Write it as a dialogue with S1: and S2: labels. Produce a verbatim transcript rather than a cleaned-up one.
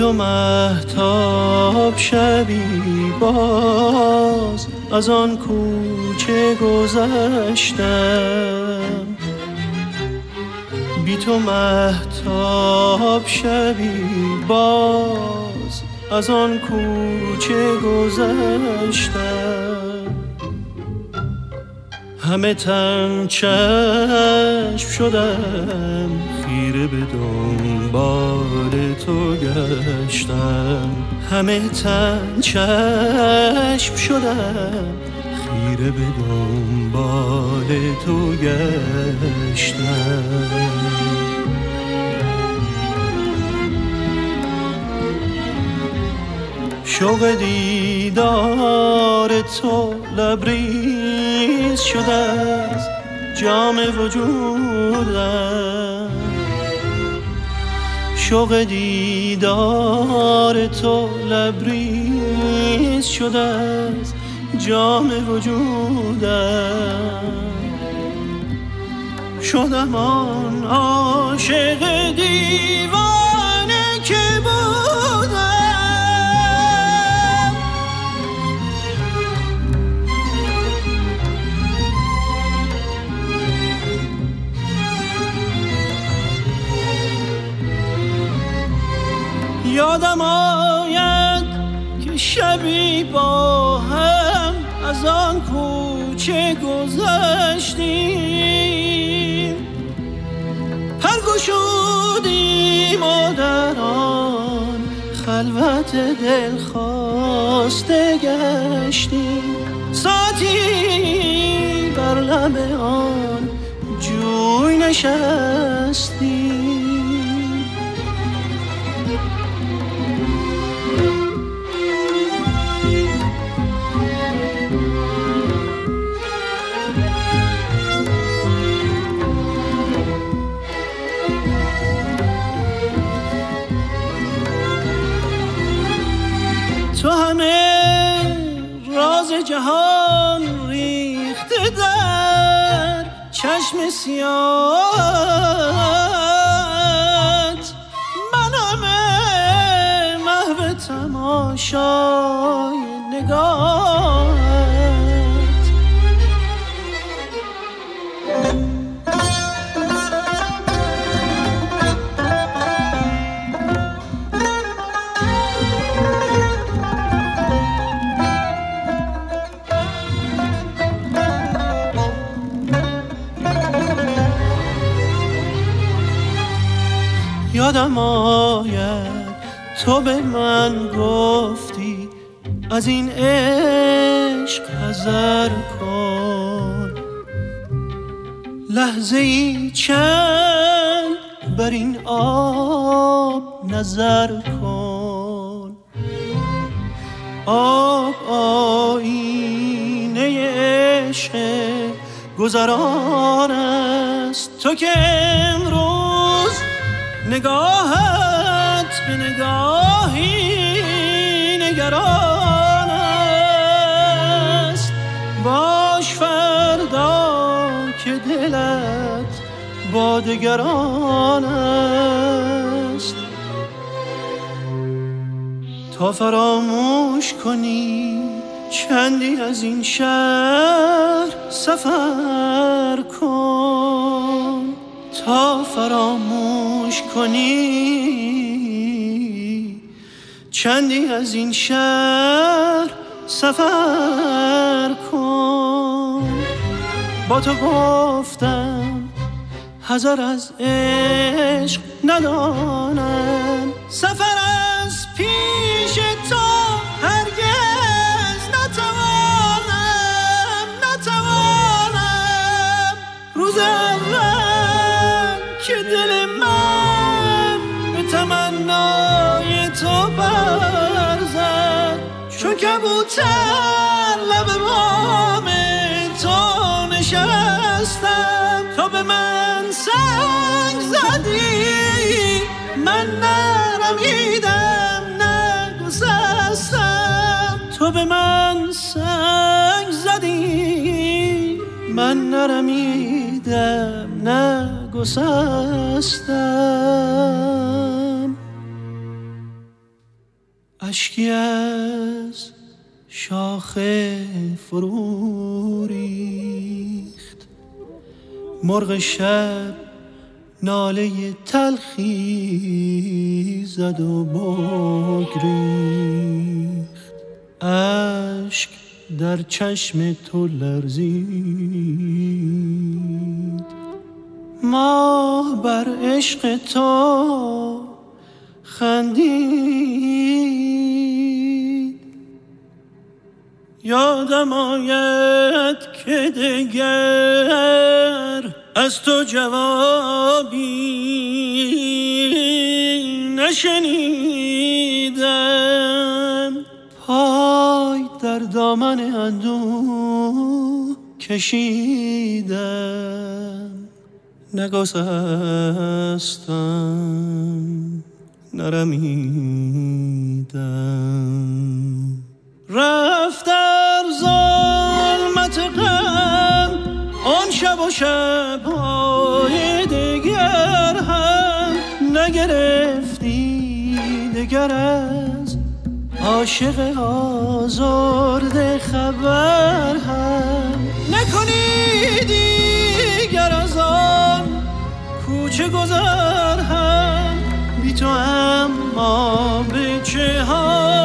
S1: تو مهتاب شبی باز از آن کوچه گذشتم، بی تو مهتاب شبی باز از آن کوچه گذشتم. همه تن چشم شدم، خیره به دنبال تو گشتم. همه تن چشم شدم، خیره به دنبال تو گشتم. شوق دیدار تو لبریز شده از جام وجودم. شوق دیدار تو لبریز شده از جام وجودم. شدم آن عاشق دیوانه که بودم. یادم آید که شبی با هم از آن کوچه گذشتیم، پر گشودیم و در آن خلوت دل خواسته گشتیم. ساعتی بر لب آن جوی نشستیم. تو همه راز جهان ریخته در چشم سیاهت، من همه محو تماشای نگاهت. یادم آید تو به من گفتی از این عشق حذر کن، لحظه ای چند بر این آب نظر کن. آب آینه عشق گذران است، تو که امروز نگاهت به نگاهی نگران است. باش فردا که دلت با دگران است. تا فراموش کنی چندی از این شهر سفر کن. تا فراموش کنی چندی از این شهر سفر کن. با تو گفتم حذر از عشق ندانم، سفر از پیش تو هرگز نتوانم نتوانم. روز اول که دل من به تمنای تو برزد، چون کبوتر لب بام تو نشستم. تو به من سنگ زدی من نرمیدم نگسستم. تو به من سنگ زدی من نرمیدم نگسستم. اشکی از شاخه فرو ریخت، مرغ شب ناله تلخی زد و بگریخت، اشک در چشم تو لرزید. ماه بر عشق تو خندید، یادم آید که دگر از تو جوابی نشنیدم. پای در دامن اندوه کشیدم، نگسستم نرمیدم. رفت در ظلمت غم آن شب و شب‌های دگر هم نگرفتی دگر از عاشق آزرده خبر هم. نکنی دیگر از آن کوچه گذر هم، بی تو اما به چه حال